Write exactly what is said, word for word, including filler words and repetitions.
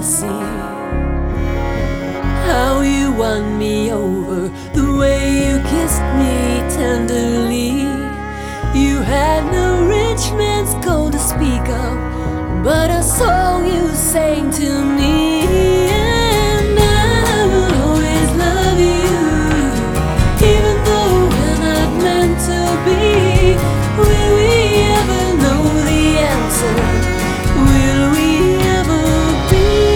see how you won me over, the way you kissed me tenderly. You had no rich man's gold to speak of, but a song you sang to me.